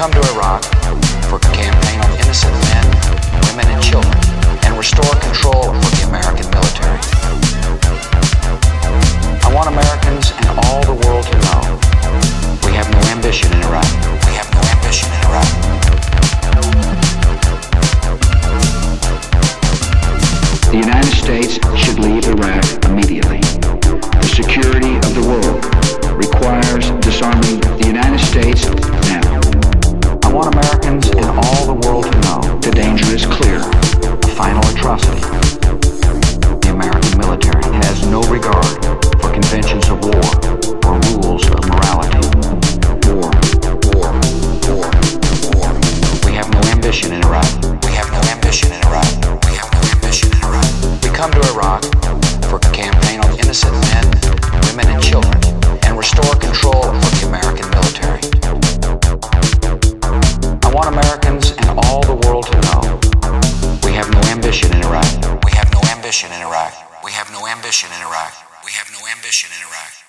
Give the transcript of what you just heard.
come to Iraq for a campaign on innocent men, women, and children, and restore control over the American military. I want Americans and all the world to know we have no ambition in Iraq. We have no ambition in Iraq. The United States should leave Iraq immediately. The security of the world requires disarming the United States now. I want Americans and all the world to know The danger is clear. a final atrocity. The American military has no regard for conventions of war or rules of morality. War, war, war, war. We have no ambition in Iraq. We have no ambition in Iraq. We have no ambition in Iraq. We come to Iraq for a campaign on innocent men, women, and children, and restore control of the American military. I want Americans and all the world to know we have no ambition in Iraq. We have no ambition in Iraq. We have no ambition in Iraq. We have no ambition in Iraq.